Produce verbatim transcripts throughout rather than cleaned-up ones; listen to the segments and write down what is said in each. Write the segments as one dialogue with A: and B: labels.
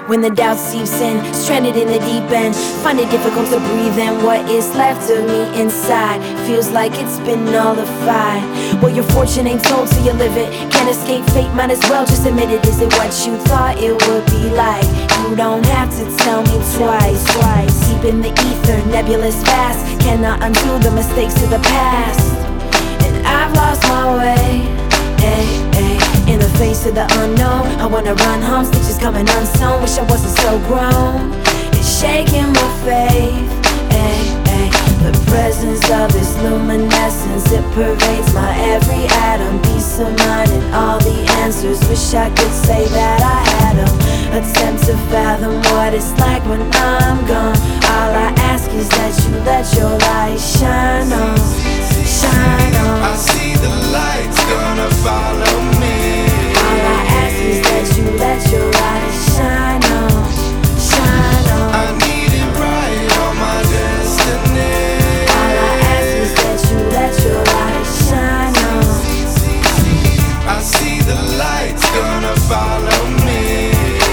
A: When the doubt seeps in, stranded in the deep end, find it difficult to breathe in. What is left of me inside feels like it's been nullified. Well, your fortune ain't told, so you live it. Can't escape fate, might as well just admit it. Is it what you thought it would be like? You don't have to tell me twice, twice. Deep in the ether, nebulous vast, cannot undo the mistakes of the past. And I've lost my way, ay, ay. In the face of the unknown, I wanna run home, stitches coming unsewn. Wish I wasn't so grown, it's shaking my faith, ay, ay. The presence of this luminescence, it pervades my every atom. Peace of mind and all the answers, wish I could say that I had them. Attempt to fathom what it's like when I'm gone. All I ask is that you let your light shine on, shine on.
B: I see the light's gonna follow me.
A: All I ask is that you let your light shine on, shine on.
B: I need it right on my destiny.
A: All I ask is that you let your light shine on.
B: I see the light's gonna follow me.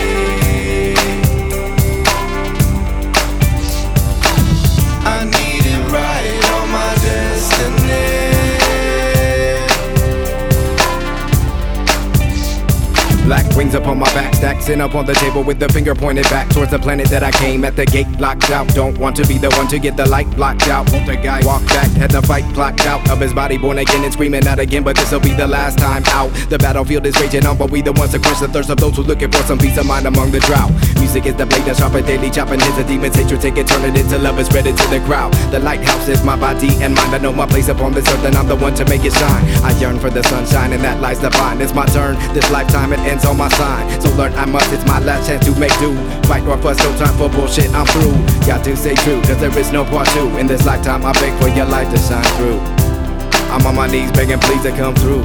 B: I need it right on my destiny.
C: Black wings upon my back, stacking up on the table with the finger pointed back towards the planet that I came. At the gate locked out, don't want to be the one to get the light blocked out. Want the guy walk back, had the fight blocked out of his body, born again and screaming out again. But this'll be the last time out. The battlefield is raging on, but we the ones to quench the thirst of those who looking for some peace of mind among the drought. Music is the blade that's sharper daily, chopping heads of demons. Hatred take it, turn it into love, is spread it to the crowd. The lighthouse is my body and mind. I know my place upon this earth, and I'm the one to make it shine. I yearn for the sunshine, and that lies divine. It's my turn, this lifetime it ends on my sign. So learn I must, it's my last chance to make do. Fight or fuss, no time for bullshit, I'm through. Got to stay true, cause there is no part two. In this lifetime I beg for your light to shine through. I'm on my knees begging please to come through.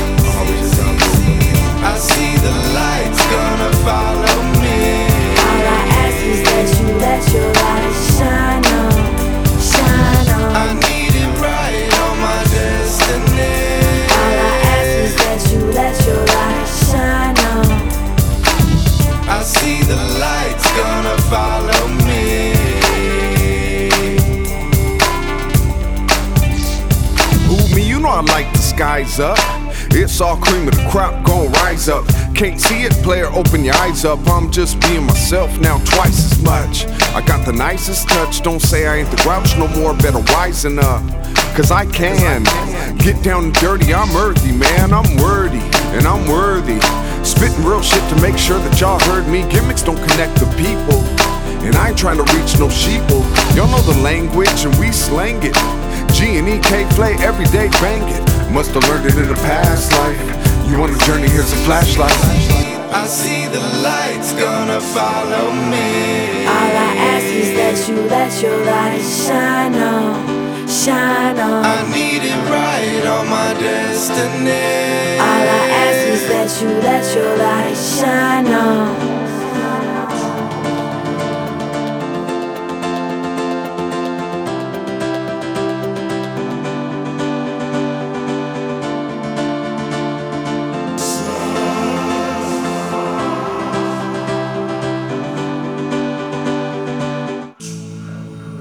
B: I see the light's gonna follow me.
A: All I ask is that you let your light shine on, shine on.
B: I need it right on my destiny.
A: All I ask is that you let your light shine on.
B: I see the light's gonna follow me.
D: Ooh, me, you know I like the skies up. It's all cream of the crop, gon' rise up. Can't see it, player, open your eyes up. I'm just being myself now twice as much. I got the nicest touch, don't say I ain't the grouch no more. Better wisen up, cause I can get down and dirty, I'm earthy, man. I'm worthy, and I'm worthy. Spitting real shit to make sure that y'all heard me. Gimmicks don't connect the people, and I ain't trying to reach no sheeple. Y'all know the language and we slang it. G and E K play every day, bang it. Must have learned it in a past life. You on a journey, here's a flashlight.
B: I see the light's gonna follow me.
A: All I ask is that you let your light shine on, shine on.
B: I need it right on my destiny.
A: All I ask is that you let your light shine on.